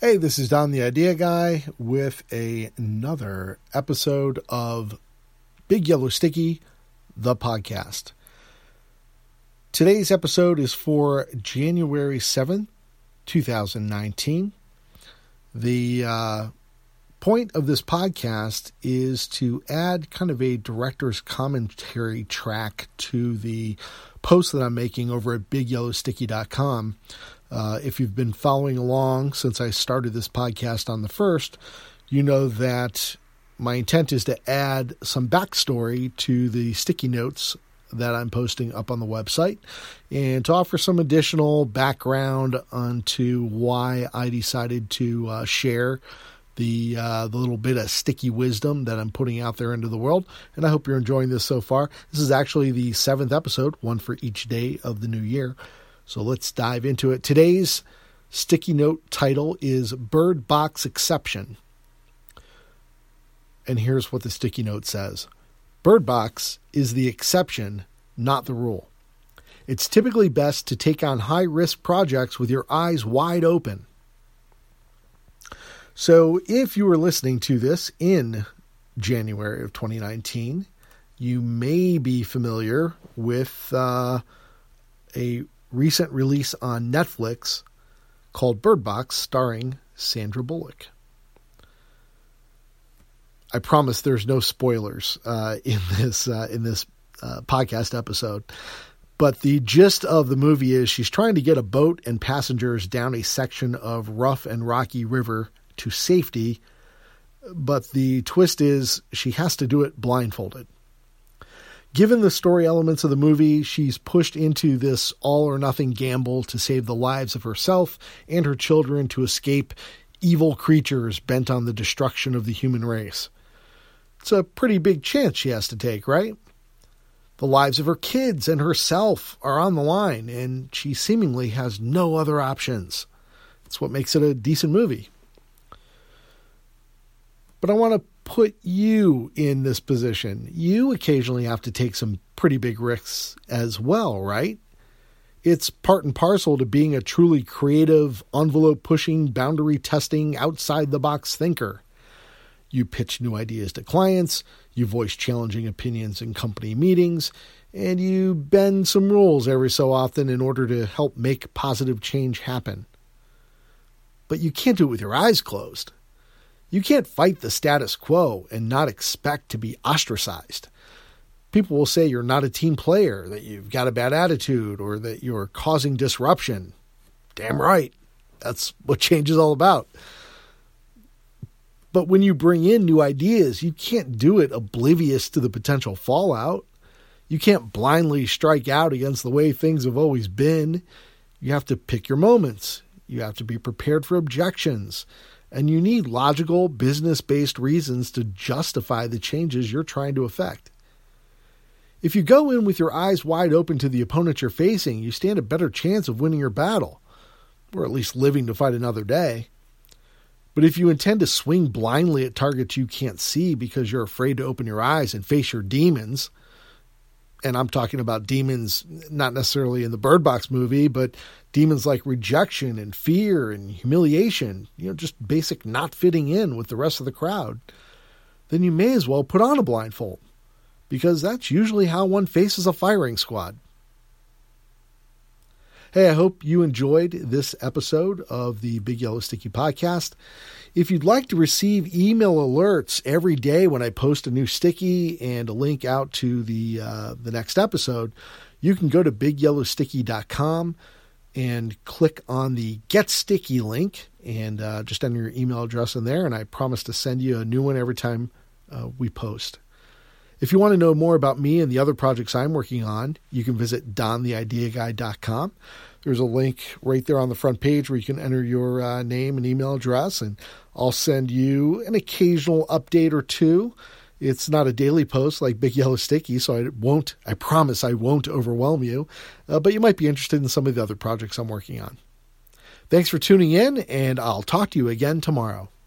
Hey, this is Don the Idea Guy with another episode of Big Yellow Sticky, the podcast. Today's episode is for January 7th, 2019. The point of this podcast is to add kind of a director's commentary track to the post that I'm making over at BigYellowSticky.com. If you've been following along since I started this podcast on the 1st, you know that my intent is to add some backstory to the sticky notes that I'm posting up on the website and to offer some additional background onto why I decided to share the little bit of sticky wisdom that I'm putting out there into the world. And I hope you're enjoying this so far. This is actually the 7th episode, one for each day of the new year. So let's dive into it. Today's sticky note title is Bird Box Exception. And here's what the sticky note says. Bird Box is the exception, not the rule. It's typically best to take on high-risk projects with your eyes wide open. So if you were listening to this in January of 2019, you may be familiar with a recent release on Netflix called Bird Box, starring Sandra Bullock. I promise there's no spoilers in this podcast episode, but the gist of the movie is she's trying to get a boat and passengers down a section of rough and rocky river to safety, but the twist is she has to do it blindfolded. Given the story elements of the movie, she's pushed into this all-or-nothing gamble to save the lives of herself and her children to escape evil creatures bent on the destruction of the human race. It's a pretty big chance she has to take, right? The lives of her kids and herself are on the line, and she seemingly has no other options. It's what makes it a decent movie. But I want to put you in this position. You occasionally have to take some pretty big risks as well, right? It's part and parcel to being a truly creative, envelope-pushing, boundary-testing, outside-the-box thinker. You pitch new ideas to clients, you voice challenging opinions in company meetings, and you bend some rules every so often in order to help make positive change happen. But you can't do it with your eyes closed. You can't fight the status quo and not expect to be ostracized. People will say you're not a team player, that you've got a bad attitude, or that you're causing disruption. Damn right. That's what change is all about. But when you bring in new ideas, you can't do it oblivious to the potential fallout. You can't blindly strike out against the way things have always been. You have to pick your moments. You have to be prepared for objections. And you need logical, business-based reasons to justify the changes you're trying to effect. If you go in with your eyes wide open to the opponent you're facing, you stand a better chance of winning your battle, or at least living to fight another day. But if you intend to swing blindly at targets you can't see because you're afraid to open your eyes and face your demons, and I'm talking about demons not necessarily in the Bird Box movie, but demons like rejection and fear and humiliation, just basic not fitting in with the rest of the crowd, then you may as well put on a blindfold, because that's usually how one faces a firing squad. Hey, I hope you enjoyed this episode of the Big Yellow Sticky podcast. If you'd like to receive email alerts every day when I post a new sticky and a link out to the next episode, you can go to BigYellowSticky.com and click on the Get Sticky link and just enter your email address in there, and I promise to send you a new one every time we post. If you want to know more about me and the other projects I'm working on, you can visit DonTheIdeaGuy.com. There's a link right there on the front page where you can enter your name and email address, and I'll send you an occasional update or two. It's not a daily post like Big Yellow Sticky, so I promise I won't overwhelm you, but you might be interested in some of the other projects I'm working on. Thanks for tuning in, and I'll talk to you again tomorrow.